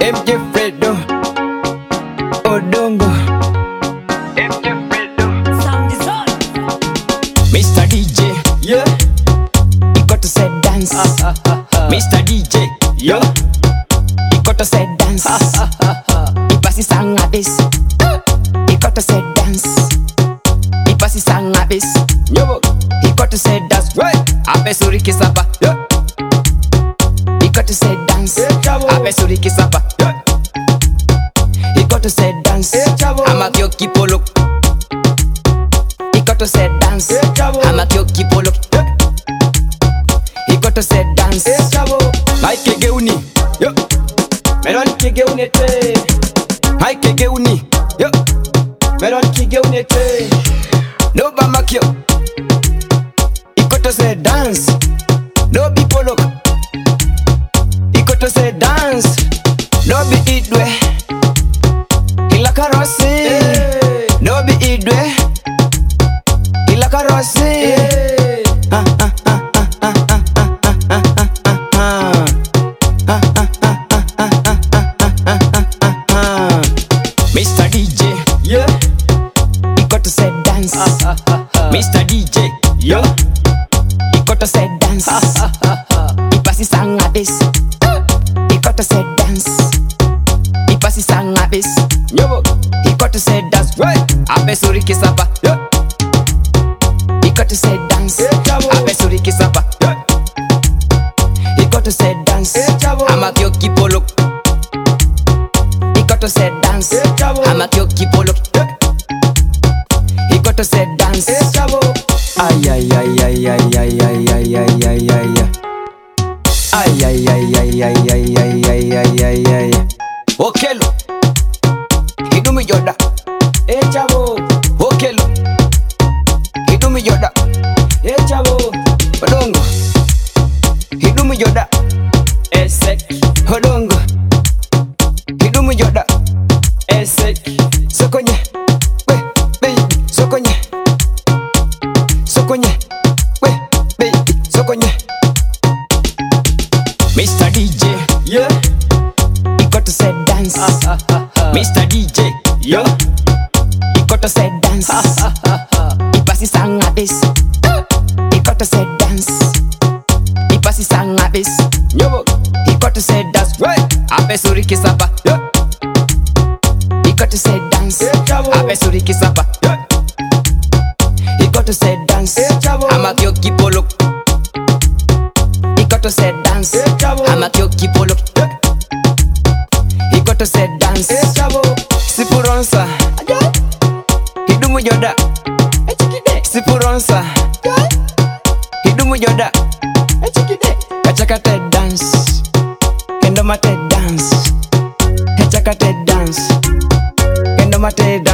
MJ Fredo Odongo MJ Fredo Sound design. Mr. DJ, Yeah. you got to say dance. Mr. DJ, Yeah. you got to say dance. Ipasi sang abis, you got to say dance. Ipasi sang abis, Nyabo. you got to say dance. Right. Abe suri kisapa, Yeah. you got to say dance. Eh, chavo. Abe suri kisapa, Yeah. you got to say dance. Eh, chavo. Amakyo kipolo, you got to say dance. Eh, chavo. Amakyo kipolo, Yeah. you got to say dance. Eh, chavo. Mike Geuni, Yeah. Melon kige unete. Mike Geuni, Yeah. Melon kige unete. no bamakyo. You got to say dance. No be polo. You got to say dance. No be idwe. Ilakarosi. Hey. No be idwe. Ilakarosi. Hey. Mr. DJ, Yeah. you got to say dance. Mr. DJ, Yeah. you got to say dance. Ipasi sang abis, you got to say dance. Ipasi sang abis, Nyabo. you got to say dance. Right. Abe suri kisapa, Yeah. you got to say dance. Eh, chavo. Abe suri kisapa, Yeah. you got to say dance. Eh, chavo. Amakyo kipolo, you got to say dance. Eh, chavo. Amakyo kipolo, Yeah. you got to say dance. Eh, chavo. Ay ay ay ay ay ay ay ay ay ay ay ay. Ay ay ay ay ay ay ay ay ay ay ay. Okelo, hidumi yoda. Eh, chavo. Okelo, hidumi yoda. Eh, chavo. Odongo, hidumi yoda. Esek. Odongo, hidumi yoda. Esek. Sokonye, we baby, sokonye, sokonye, we baby, sokonye. Mr. DJ, Yeah. you got to say dance. Mr. DJ, Yeah. you got to say dance. Ipasi sang abis, you got to say dance. Ipasi sang abis, Nyabo. you got to say dance. Right. Abe suri kisapa, Yeah. you got to say dance. Eh, chavo. Abe suri kisapa, Yeah. you got to say dance. Eh, chavo. Amakyo kipolo, you got to say dance. Eh, chavo. Amakyo kipolo, Yeah. you got to say dance. Eh, chavo. Sipuronsa, hidumu yoda. Sipuronsa, hidumu yoda. Kachakate dance, endomate dance. Kachakate dance, endomate dance.